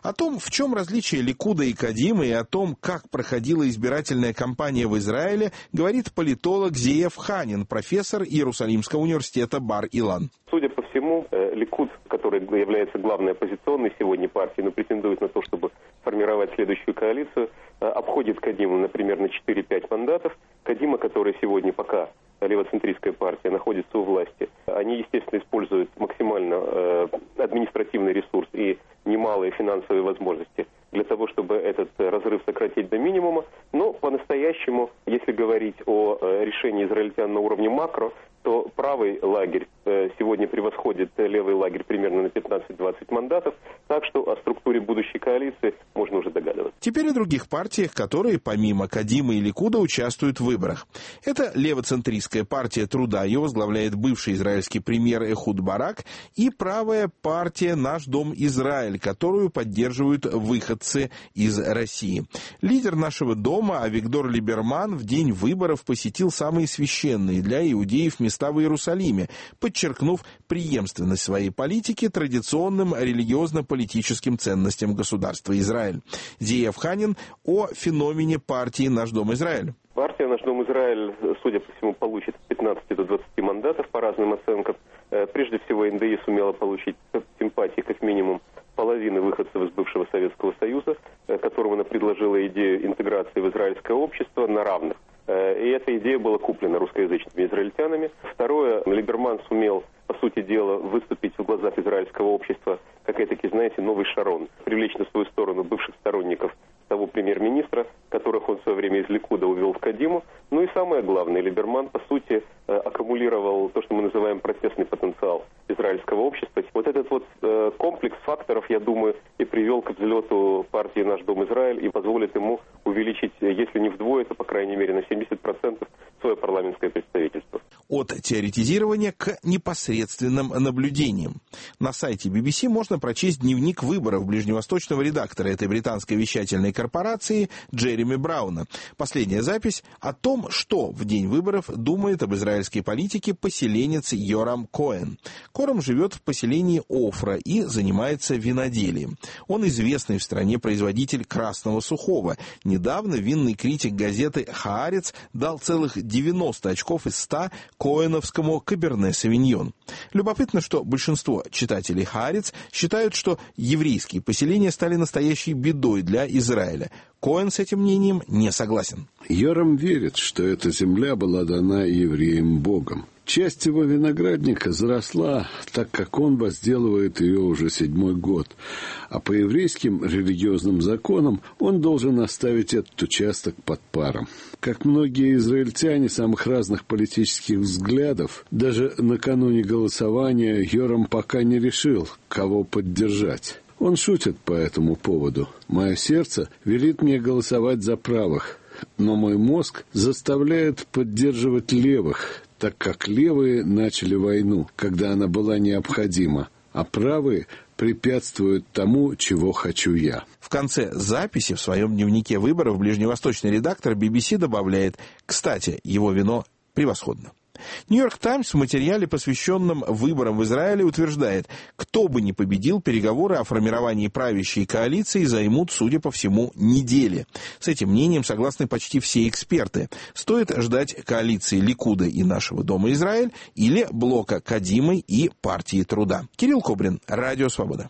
О том, в чем различие Ликуда и Кадимы, и о том, как проходила избирательная кампания в Израиле, говорит политолог Зеев Ханин, профессор Иерусалимского университета Бар-Илан. Судя по всему, Ликуд, который является главной оппозиционной сегодня партией, но претендует на то, чтобы формировать следующую коалицию, обходит Кадиму, например, на 4-5 мандатов. Кадима, которая сегодня пока левоцентристская партия, находится у власти, они, естественно, используют максимально административный ресурс и немалые финансовые возможности для того, чтобы этот разрыв сократить до минимума. Но по-настоящему, если говорить о решении израильтян на уровне макро, то правый лагерь сегодня превосходит левый лагерь примерно на 15-20 мандатов, так что о структуре будущей коалиции можно уже догадываться. Теперь о других партиях, которые помимо Кадимы и Ликуда участвуют в выборах. Это левоцентристская партия Труда, ее возглавляет бывший израильский премьер Эхуд Барак, и правая партия «Наш дом Израиль», которую поддерживают выходцы из России. Лидер нашего дома Авигдор Либерман в день выборов посетил самые священные для иудеев места в Иерусалиме, подчеркнув преемственность своей политики традиционным религиозно-политическим ценностям государства Израиль. Зеев Ханин о феномене партии «Наш дом Израиль». Партия «Наш дом Израиль», судя по всему, получит от 15 до 20 мандатов по разным оценкам. Прежде всего, НДИ сумела получить симпатии как минимум половины выходцев из бывшего Советского Союза, которым она предложила идею интеграции в израильское общество на равных. И эта идея была куплена русскоязычными израильтянами. Второе, Либерман сумел, по сути дела, выступить в глазах израильского общества как, знаете, новый Шарон, привлечь на свою сторону бывших сторонников того премьер-министра, которых он в свое время из Ликуда увел в Кадиму. Ну и самое главное, Либерман, по сути, аккумулировал то, что мы называем протестный потенциал израильского общества. Вот этот комплекс факторов, я думаю, и привел к взлету партии «Наш дом Израиль» и позволит ему увеличить, если не вдвое, то, по крайней мере, на 70% свое парламентское представительство. От теоретизирования к непосредственным наблюдениям. На сайте BBC можно прочесть дневник выборов ближневосточного редактора этой британской вещательной корпорации Джереми Брауна. Последняя запись о том, что в день выборов думает об израильской политике поселенец Йорам Коэн. Корам живет в поселении Офра и занимается виноделием. Он известный в стране производитель красного сухого. Недавно винный критик газеты «Хаарец» дал целых 90 очков из 100 коэновскому Каберне Савиньон. Любопытно, что большинство читателей «Хаарец» считают, что еврейские поселения стали настоящей бедой для Израиля. Коэн с этим мнением не согласен. Йорам верит, что эта земля была дана евреям Богом. Часть его виноградника заросла, так как он возделывает ее уже 7-й год. А по еврейским религиозным законам он должен оставить этот участок под паром. Как многие израильтяне самых разных политических взглядов, даже накануне голосования Йорам пока не решил, кого поддержать. Он шутит по этому поводу. «Мое сердце велит мне голосовать за правых, но мой мозг заставляет поддерживать левых, так как левые начали войну, когда она была необходима, а правые препятствуют тому, чего хочу я». В конце записи в своем дневнике выборов ближневосточный редактор BBC добавляет: «Кстати, его вино превосходно». «Нью-Йорк Таймс» в материале, посвященном выборам в Израиле, утверждает, кто бы ни победил, переговоры о формировании правящей коалиции займут, судя по всему, недели. С этим мнением согласны почти все эксперты. Стоит ждать коалиции Ликуда и нашего дома Израиль или блока Кадимы и партии Труда. Кирилл Кобрин, Радио Свобода.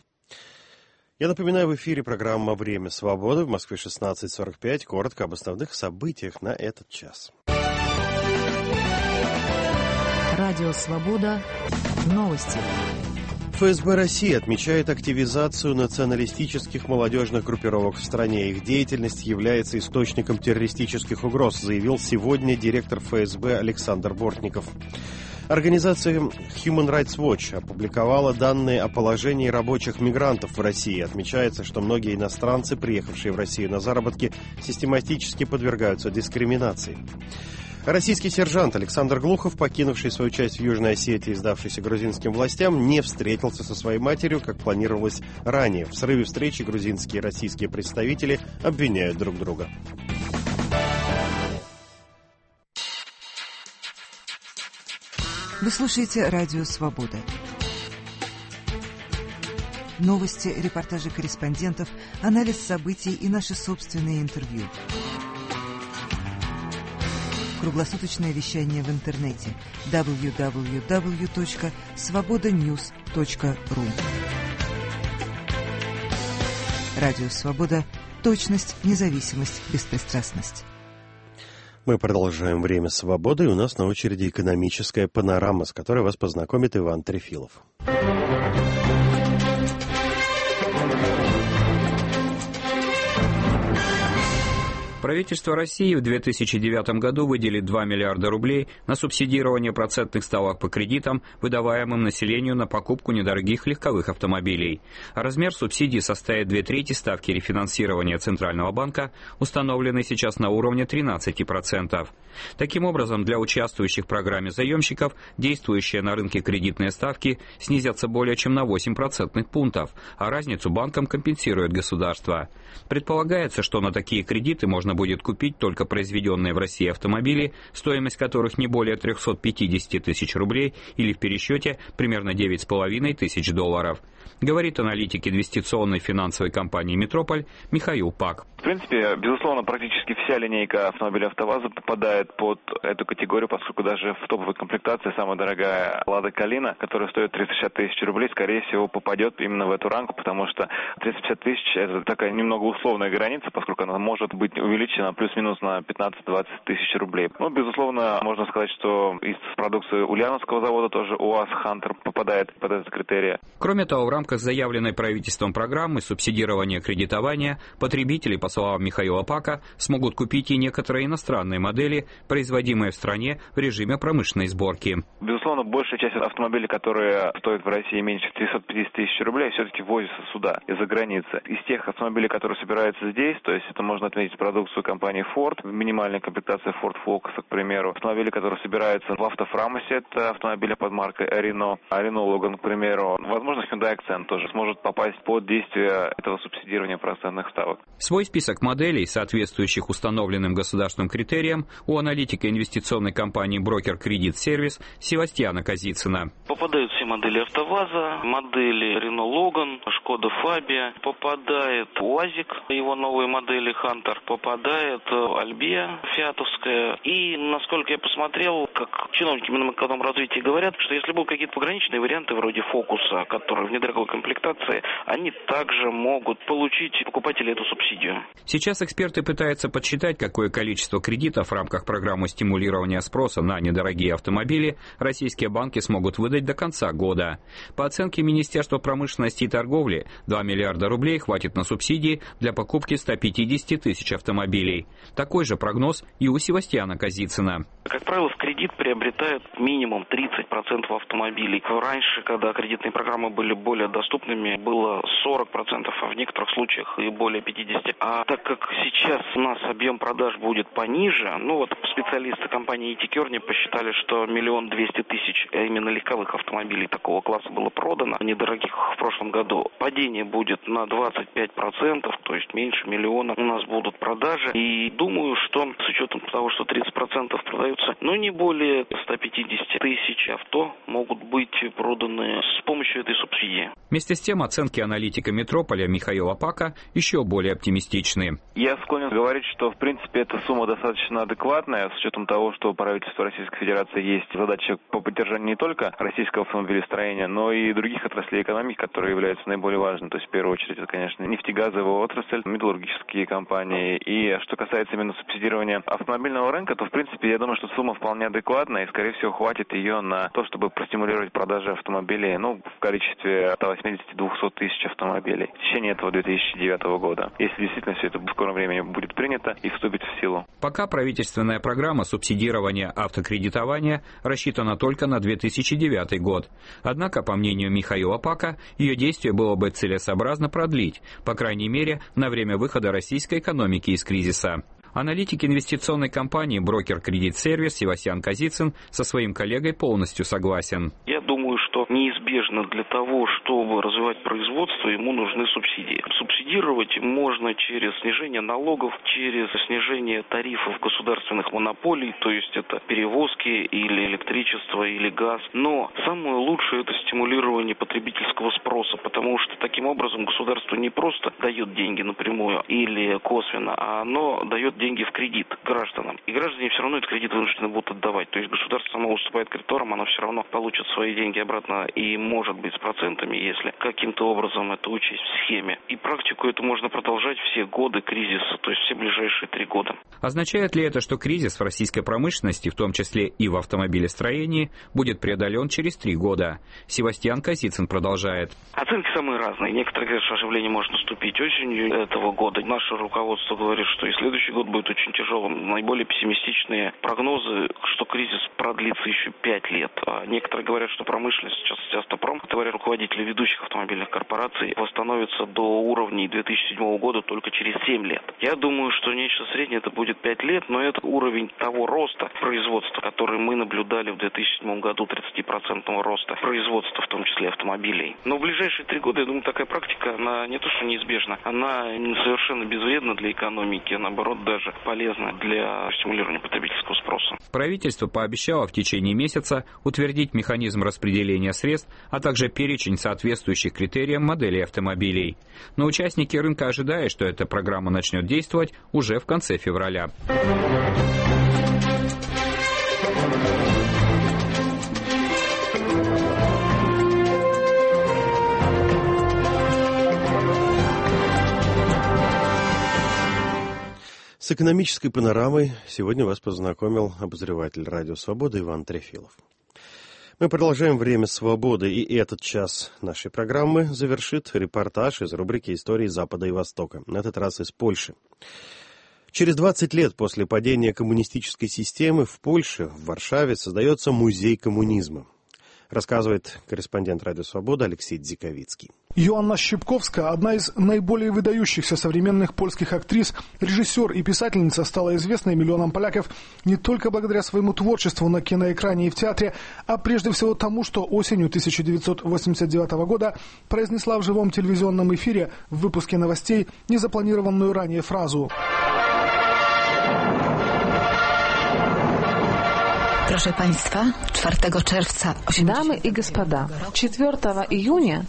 Я напоминаю, в эфире программа «Время свободы» в Москве 16:45. Коротко об основных событиях на этот час. Радио «Свобода». Новости. ФСБ России отмечает активизацию националистических молодежных группировок в стране. Их деятельность является источником террористических угроз, заявил сегодня директор ФСБ Александр Бортников. Организация Human Rights Watch опубликовала данные о положении рабочих мигрантов в России. Отмечается, что многие иностранцы, приехавшие в Россию на заработки, систематически подвергаются дискриминации. Российский сержант Александр Глухов, покинувший свою часть в Южной Осетии и сдавшийся грузинским властям, не встретился со своей матерью, как планировалось ранее. В срыве встречи грузинские и российские представители обвиняют друг друга. Вы слушаете «Радио Свобода». Новости, репортажи корреспондентов, анализ событий и наши собственные интервью. Круглосуточное вещание в интернете www.svobodanews.ru. Радио «Свобода». Точность, независимость, беспристрастность. Мы продолжаем «Время свободы», и у нас на очереди экономическая панорама, с которой вас познакомит Иван Трефилов. Правительство России в 2009 году выделит 2 миллиарда рублей на субсидирование процентных ставок по кредитам, выдаваемым населению на покупку недорогих легковых автомобилей. Размер субсидий составит 2/3 ставки рефинансирования Центрального банка, установленной сейчас на уровне 13%. Таким образом, для участвующих в программе заемщиков, действующие на рынке кредитные ставки снизятся более чем на 8 процентных пунктов, а разницу банкам компенсирует государство. Предполагается, что на такие кредиты можно будет купить только произведенные в России автомобили, стоимость которых не более 350 тысяч рублей или в пересчете примерно 9,5 тысяч долларов. Говорит аналитик инвестиционной финансовой компании «Метрополь» Михаил Пак. В принципе, безусловно, практически вся линейка автомобилей АвтоВАЗа попадает под эту категорию, поскольку даже в топовой комплектации самая дорогая «Лада Калина», которая стоит 360 тысяч рублей, скорее всего, попадет именно в эту рамку, потому что 350 тысяч – это такая немного условная граница, поскольку она может быть увеличена плюс-минус на 15-20 тысяч рублей. Ну, безусловно, можно сказать, что из продукции Ульяновского завода тоже УАЗ «Хантер» попадает под этот критерий. Кроме того, в рамках заявленной правительством программы субсидирования кредитования потребители, по словам Михаила Пака, смогут купить и некоторые иностранные модели, производимые в стране в режиме промышленной сборки. Безусловно, большая часть автомобилей, которые стоят в России меньше 350 тысяч рублей, все-таки возятся сюда, из-за границы. Из тех автомобилей, которые собираются здесь, то есть это можно отметить продукцию компании Ford, минимальная комплектация Ford Focus, к примеру. Автомобили, которые собираются в автофрамусе, это автомобили под маркой Renault, Renault Logan, к примеру. Возможно, Hyundai Accent тоже сможет попасть под действие этого субсидирования процентных ставок. Свой список моделей, соответствующих установленным государственным критериям, у аналитика инвестиционной компании Broker Credit Service Севастьяна Казицына. Попадают все модели АвтоВАЗа, модели Renault Logan, Шкода Фабия, попадает УАЗик, его новые модели Hunter, попадает Альбия фиатовская. И, насколько я посмотрел, как чиновники Минэкономразвития говорят, что если будут какие-то пограничные варианты вроде Фокуса, который в недорогой комплектации, они также могут получить покупатели эту субсидию. Сейчас эксперты пытаются подсчитать, какое количество кредитов в рамках программы стимулирования спроса на недорогие автомобили российские банки смогут выдать до конца года. По оценке Министерства промышленности и торговли, 2 миллиарда рублей хватит на субсидии для покупки 150 тысяч автомобилей. Такой же прогноз и у Севастьяна Казицына. Как правило, в кредит приобретают минимум 30% автомобилей. Раньше, когда кредитные программы были более доступными, было 40%, а в некоторых случаях и более 50%. А так как сейчас у нас объем продаж будет пониже, специалисты компании Итикерни посчитали, что 1 200 000 именно легковых автомобилей такого класса было продано, недорогих в прошлом году. Падение будет на 25%, то есть меньше 1 миллиона у нас будут продажи. И думаю, что с учетом того, что 30% продаются, не более 150 тысяч авто могут быть проданы с помощью этой субсидии. Вместе с тем, оценки аналитика Метрополя Михаила Пака еще более оптимистичны. Я склонен говорить, что в принципе эта сумма достаточно адекватная, с учетом того, что у правительства Российской Федерации есть задача по поддержанию не только российского автомобилестроения, но и других отраслей экономики, которые являются наиболее важными. То есть в первую очередь это, конечно, нефтегазовая отрасль, металлургические компании. И что касается именно субсидирования автомобильного рынка, то в принципе я думаю, что сумма вполне адекватная и скорее всего хватит ее на то, чтобы простимулировать продажи автомобилей в количестве 180-200 тысяч автомобилей в течение этого 2009 года. Если действительно все это в скором времени будет принято и вступит в силу. Пока правительственная программа субсидирования автокредитования рассчитана только на 2009 год. Однако, по мнению Михаила Пака, ее действие было бы целесообразно продлить, по крайней мере, на время выхода российской экономики из кризиса. Аналитик инвестиционной компании Broker Credit Service Севастьян Казицын со своим коллегой полностью согласен. Я думаю, что неизбежно для того, чтобы развивать производство, ему нужны субсидии. Субсидировать можно через снижение налогов, через снижение тарифов государственных монополий, то есть это перевозки или электричество, или газ. Но самое лучшее — это стимулирование потребительского спроса, потому что таким образом государство не просто дает деньги напрямую или косвенно, а оно дает деньги в кредит гражданам. И граждане все равно этот кредит вынуждены будут отдавать. То есть государство само выступает кредитором, оно все равно получит свои деньги обратно и может быть с процентами, если каким-то образом это учесть в схеме. И практику эту можно продолжать все годы кризиса, то есть все ближайшие 3 года. Означает ли это, что кризис в российской промышленности, в том числе и в автомобилестроении, будет преодолен через 3 года? Севастьян Косицын продолжает. Оценки самые разные. Некоторые говорят, что оживление может наступить осенью этого года. Наше руководство говорит, что и следующий год будет очень тяжелым. Наиболее пессимистичные прогнозы, что кризис продлится еще 5 лет. А некоторые говорят, что промышленность, сейчас автопром, говорят руководители ведущих автомобильных корпораций, восстановится до уровней 2007 года только через 7 лет. Я думаю, что нечто среднее это будет 5 лет, но это уровень того роста производства, который мы наблюдали в 2007 году, 30% роста производства, в том числе автомобилей. Но в ближайшие 3 года, я думаю, такая практика, она не то что неизбежна, она совершенно безвредна для экономики, а наоборот даже полезна для стимулирования потребительского спроса. Правительство пообещало в течение месяца утвердить механизм распределения средств, а также перечень соответствующих критериям моделей автомобилей. Но участники рынка ожидают, что эта программа начнет действовать уже в конце февраля. С экономической панорамой сегодня вас познакомил обозреватель «Радио Свобода» Иван Трефилов. Мы продолжаем «Время свободы», и этот час нашей программы завершит репортаж из рубрики «Истории Запада и Востока», на этот раз из Польши. Через 20 лет после падения коммунистической системы в Польше, в Варшаве, создается музей коммунизма. Рассказывает корреспондент «Радио Свобода» Алексей Дзиковицкий. Joanna Щипковska, одна из наиболее выдающихся современных польских актрис, режиссер и писательница, стала известной миллионам поляков не только благодаря своему творчеству на киноэкране и в театре, а прежде всего тому, что осенью 1989 года произнесла в живом телевизионном эфире в выпуске новостей незапланированную ранее фразу. Proszę Państwa, 4 czerwca... Дамы и господа, 4 июня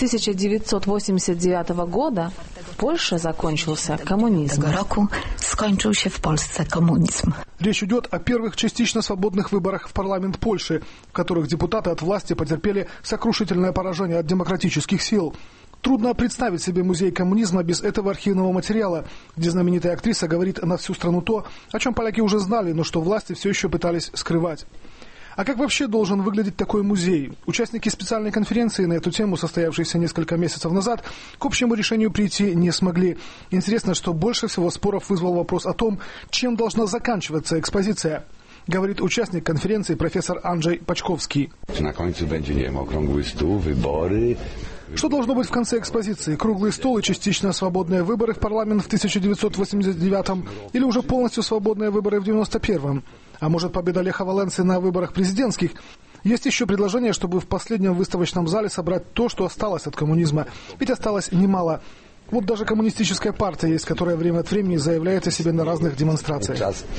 1989 года в Польше закончился коммунизм. Tego roku skończył się w Polsce komunizm. Речь идет о первых частично свободных выборах в парламент Польши, в которых депутаты от власти потерпели сокрушительное поражение от демократических сил. Трудно представить себе музей коммунизма без этого архивного материала, где знаменитая актриса говорит на всю страну то, о чем поляки уже знали, но что власти все еще пытались скрывать. А как вообще должен выглядеть такой музей? Участники специальной конференции на эту тему, состоявшейся несколько месяцев назад, к общему решению прийти не смогли. Интересно, что больше всего споров вызвал вопрос о том, чем должна заканчиваться экспозиция. Говорит участник конференции профессор Анджей Пачковский. На конце будет, не знаю, круглый стол, выборы. Что должно быть в конце экспозиции? Круглый стол и частично свободные выборы в парламент в 1989-м? Или уже полностью свободные выборы в 91-м? А может, победа Леха Валенсы на выборах президентских? Есть еще предложение, чтобы в последнем выставочном зале собрать то, что осталось от коммунизма. Ведь осталось немало. Вот даже коммунистическая партия есть, которая время от времени заявляет о себе на разных демонстрациях.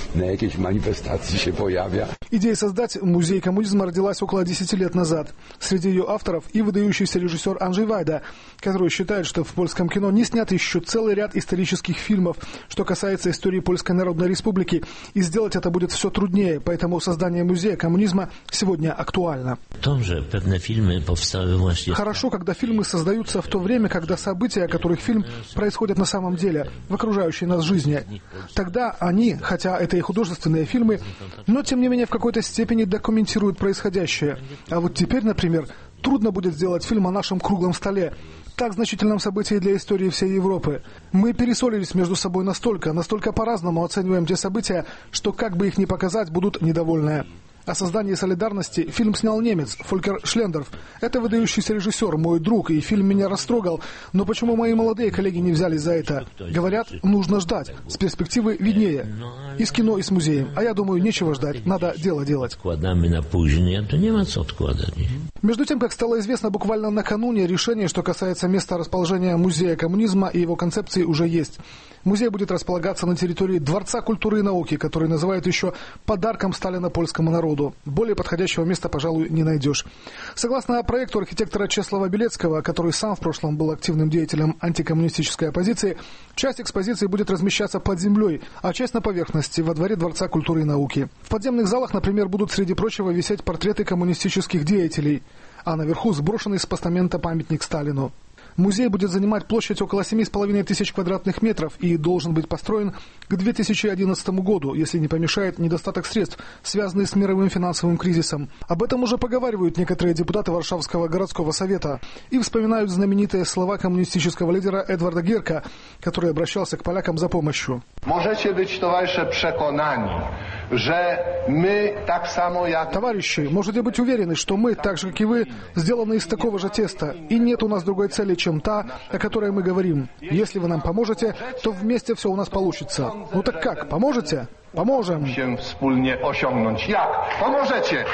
Идея создать музей коммунизма родилась около 10 лет назад. Среди ее авторов и выдающийся режиссер Анджей Вайда, который считает, что в польском кино не снят еще целый ряд исторических фильмов, что касается истории Польской Народной Республики, и сделать это будет все труднее, поэтому создание музея коммунизма сегодня актуально. Хорошо, когда фильмы создаются в то время, когда события, о которых фильм происходят на самом деле, в окружающей нас жизни. Тогда они, хотя это и художественные фильмы, но тем не менее в какой-то степени документируют происходящее. А вот теперь, например, трудно будет сделать фильм о нашем круглом столе, так значительном событии для истории всей Европы. Мы перессорились между собой настолько по-разному оцениваем те события, что как бы их ни показать, будут недовольны. О создании солидарности фильм снял немец Фолькер Шлендорф. Это выдающийся режиссер, мой друг, и фильм меня растрогал. Но почему мои молодые коллеги не взялись за это? Говорят, нужно ждать. С перспективы виднее. И с кино, и с музеем. А я думаю, нечего ждать. Надо дело делать. Между тем, как стало известно буквально накануне, решение, что касается места расположения Музея коммунизма и его концепции, уже есть. Музей будет располагаться на территории Дворца культуры и науки, который называют еще подарком Сталина польскому народу. Более подходящего места, пожалуй, не найдешь. Согласно проекту архитектора Чеслава Белецкого, который сам в прошлом был активным деятелем антикоммунистической оппозиции, часть экспозиции будет размещаться под землей, а часть на поверхности, во дворе Дворца культуры и науки. В подземных залах, например, будут, среди прочего, висеть портреты коммунистических деятелей, а наверху сброшенный с постамента памятник Сталину. Музей будет занимать площадь около 7,5 тысяч квадратных метров и должен быть построен к 2011 году, если не помешает недостаток средств, связанный с мировым финансовым кризисом. Об этом уже поговаривают некоторые депутаты Варшавского городского совета и вспоминают знаменитые слова коммунистического лидера Эдварда Герка, который обращался к полякам за помощью. Можете быть, товарищи, преконани, что мы так само, как... Товарищи, можете быть уверены, что мы, так же, как и вы, сделаны из такого же теста, и нет у нас другой цели, чем та, о которой мы говорим. Если вы нам поможете, то вместе все у нас получится. Ну так как, поможете? Поможем. Wspólnie osiągnąć. Jak? Поможете?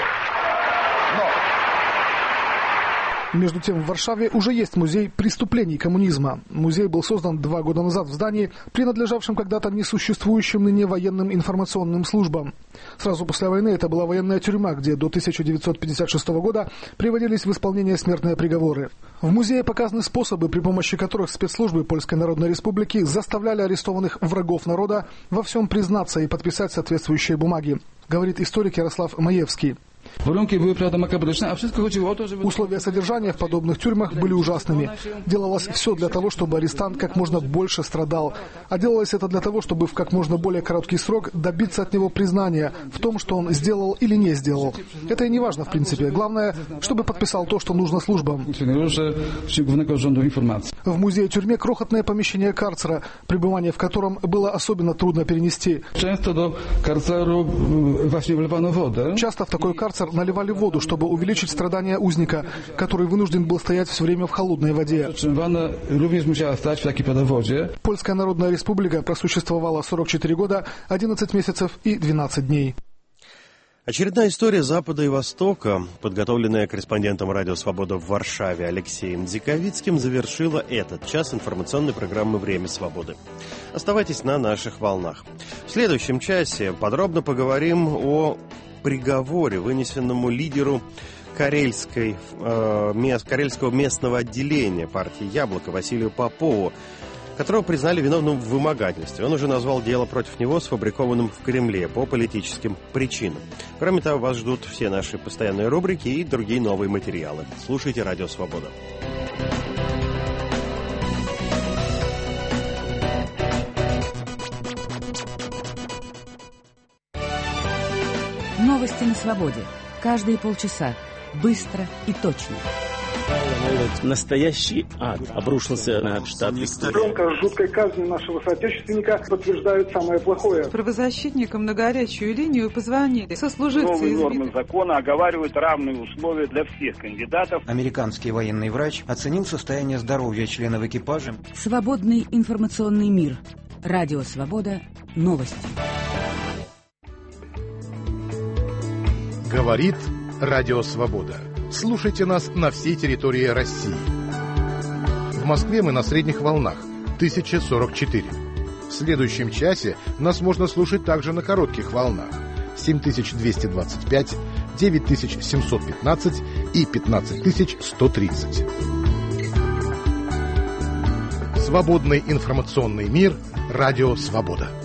Между тем, в Варшаве уже есть музей преступлений коммунизма. Музей был создан 2 года назад в здании, принадлежавшем когда-то несуществующим ныне военным информационным службам. Сразу после войны это была военная тюрьма, где до 1956 года приводились в исполнение смертные приговоры. В музее показаны способы, при помощи которых спецслужбы Польской Народной Республики заставляли арестованных врагов народа во всем признаться и подписать соответствующие бумаги, говорит историк Ярослав Маевский. Условия содержания в подобных тюрьмах были ужасными. Делалось все для того, чтобы арестант как можно больше страдал. А делалось это для того, чтобы в как можно более короткий срок добиться от него признания в том, что он сделал или не сделал. Это и не важно, в принципе. Главное, чтобы подписал то, что нужно службам. В музее-тюрьме крохотное помещение карцера, пребывание в котором было особенно трудно перенести. Часто в такой карцер наливали воду, чтобы увеличить страдания узника, который вынужден был стоять все время в холодной воде. Польская Народная Республика просуществовала 44 года, 11 месяцев и 12 дней. Очередная история Запада и Востока, подготовленная корреспондентом «Радио Свобода» в Варшаве Алексеем Дзиковицким, завершила этот час информационной программы «Время свободы». Оставайтесь на наших волнах. В следующем часе подробно поговорим о приговоре, вынесенному лидеру Карельского местного отделения партии «Яблоко» Василию Попову, которого признали виновным в вымогательстве. Он уже назвал дело против него сфабрикованным в Кремле по политическим причинам. Кроме того, вас ждут все наши постоянные рубрики и другие новые материалы. Слушайте «Радио Свобода». Новости на свободе. Каждые полчаса. Быстро и точно. Настоящий ад обрушился на штат Виктория. Громко жуткой казни нашего соотечественника подтверждают самое плохое. Правозащитникам на горячую линию позвонили. Сослуживцы новые нормы закона оговаривают равные условия для всех кандидатов. Американский военный врач оценил состояние здоровья членов экипажа. Свободный информационный мир. Радио Свобода. Новости. Говорит Радио Свобода. Слушайте нас на всей территории России. В Москве мы на средних волнах 1044. В следующем часе нас можно слушать также на коротких волнах 7225, 9715 и 15130. Свободный информационный мир. Радио Свобода.